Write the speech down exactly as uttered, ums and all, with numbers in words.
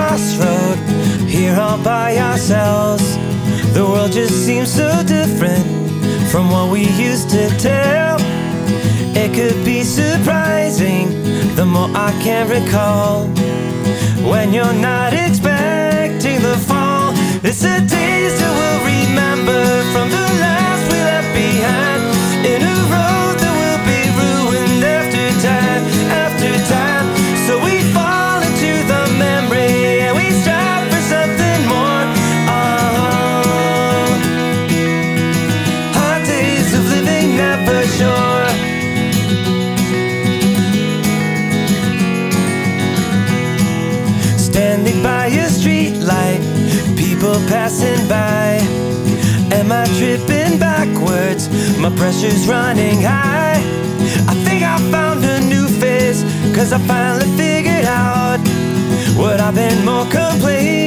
crossroad, here all by ourselves. The world just seems so different from what we used to tell. It could be surprising the more I can recall. When you're not expecting the fall, it's the days that we'll remember from the lives we left behind, in a road that will be ruined after time, after time. So we fall into the memory and we strive for something more. Oh, hard days of living never sure. Standing by a street light, people passing by. Am I tripping backwards? My pressure's running high. I think I found a new phase, cause I finally figured out what I've been more complaining